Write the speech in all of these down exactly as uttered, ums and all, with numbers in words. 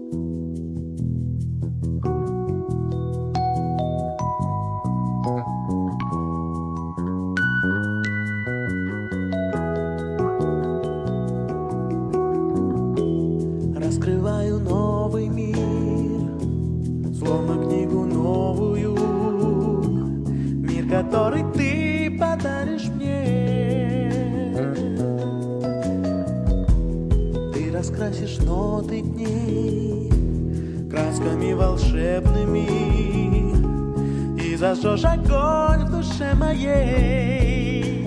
Раскрываю новый мир, словно книгу новую, мир, который ты подаришь мне. Ты раскрасишь ноты дней красками волшебными и зажжешь огонь в душе моей.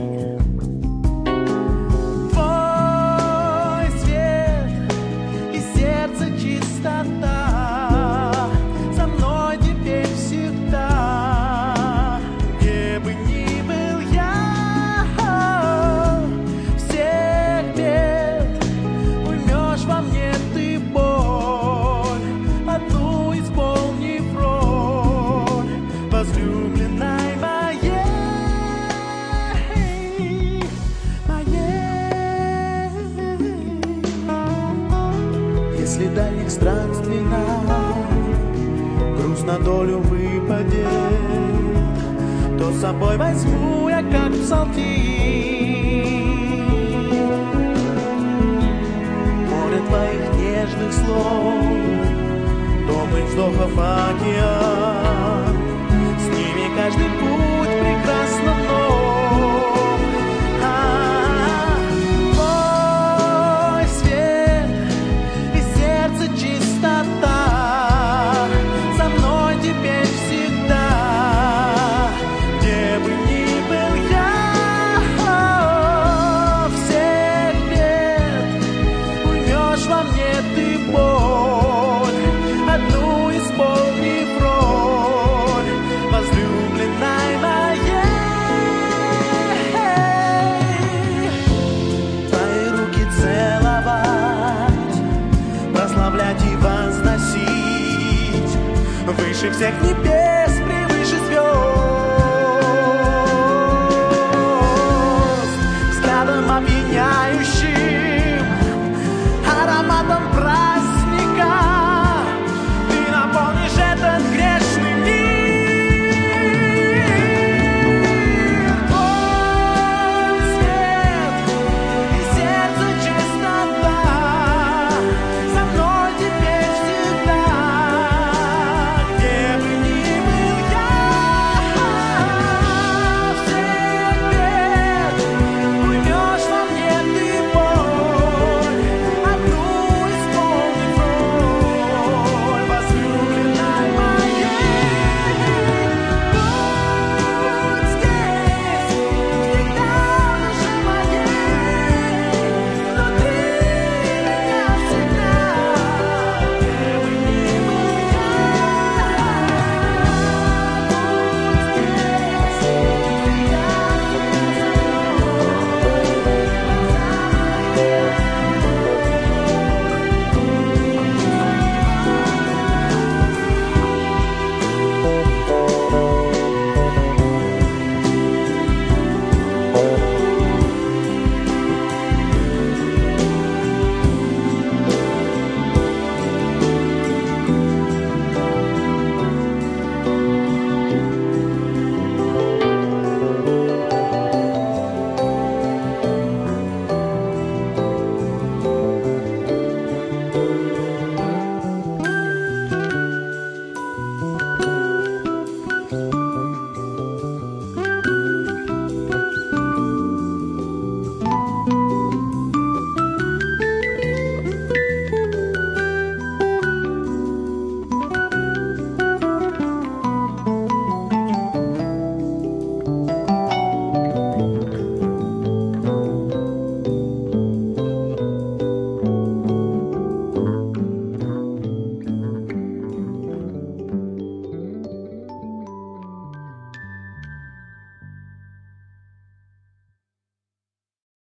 Чистота, со мной теперь всегда, где бы ни был я, всех бед уймешь во мне ты боль, одну исполнив роль возлюбленной моей, моей. Если дальних странствий нам груз на долю выпадет, то с собой возьму я, как псалтирь, море твоих нежных слов, томных вздохов океан, с ними каждый путь прекрасно нов. Выше всех небес